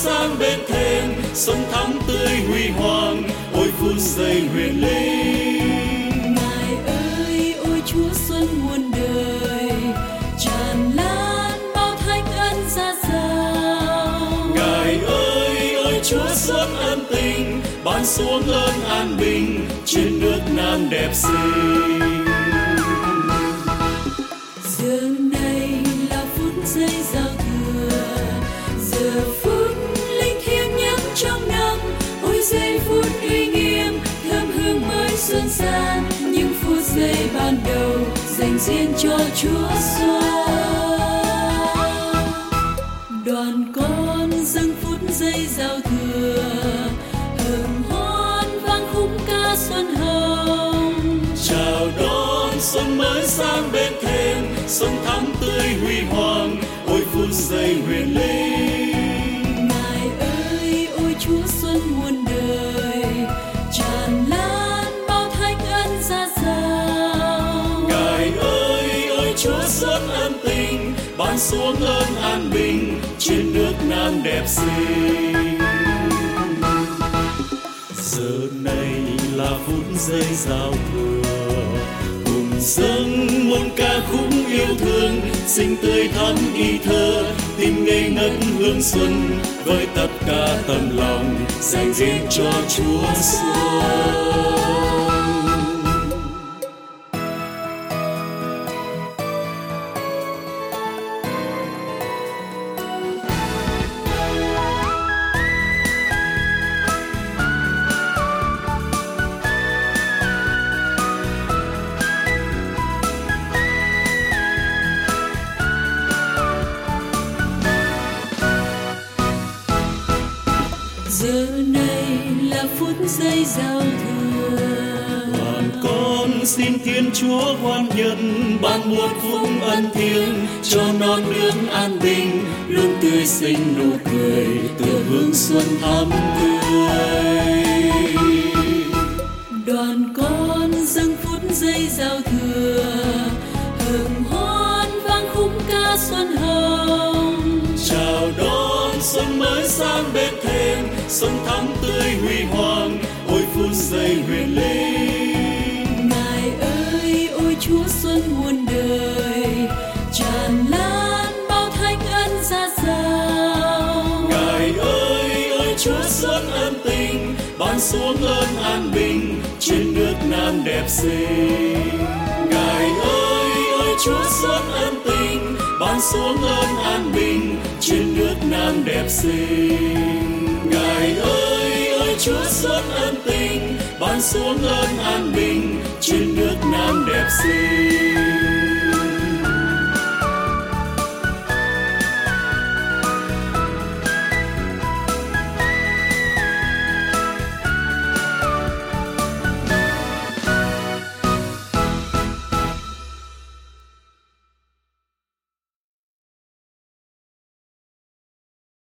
sang bên thềm, sông thắm tươi huy hoàng, ôi phút giây huyền linh. Ngài ơi, ôi Chúa xuân muôn đời, tràn lan bao thánh ân ra dào. Ngài ơi, ôi Chúa xuân ân tình, ban xuống ơn an bình trên nước Nam đẹp xinh. Giờ này là phút giây giao thừa, giờ phút linh thiêng nhất trong năm, ôi giây phút uy nghiêm thơm hương mới xuân sang, những phút giây ban đầu dành riêng cho Chúa xuân. Đoàn con dâng phút giây giao thừa, hân hoan vang khúc ca xuân hồng, Chào đón xuân mới sang bên thềm, sông thắm tươi huy hoàng, ôi phút giây huyền linh. Ngài ơi, ôi Chúa xuân muôn đời, tràn lan bao thánh ân ra dào. Ngài ơi, ôi Chúa xuân ân tình, ban xuống ơn an bình trên nước Nam đẹp xinh. Giờ này là phút giây giao thừa, cùng dâng muôn ca khúc yêu thương, xinh tươi thắm ý thơ, tim ngây ngất hương xuân, với tất cả tấm lòng dành riêng cho Chúa xuân. Giờ này là phút giây giao thừa, Đoàn con xin Thiên Chúa hoan nhân, ban muôn phúc ân thiêng cho non nước an bình, luôn tươi xinh nụ cười từ hương xuân thắm tươi. đoàn con dâng phút giây giao thừa, hân hoan vang khúc ca xuân hồng. Chào đón xuân mới sang bên thềm, xuân thắm tươi huy hoàng, ôi phút giây huyền linh. Ngài ơi, ôi Chúa xuân muôn đời, tràn lan bao thánh ân ra dào. Ngài ơi, ôi Chúa xuân ân tình, ban xuống ơn an bình trên nước Nam đẹp xinh. Ngài ơi, ôi Chúa xuân ân tình, ban xuống ơn an bình trên nước Nam đẹp xinh. Ngài ơi, ôi Chúa xuân ân tình, ban xuống ơn an bình trên nước Nam đẹp xinh.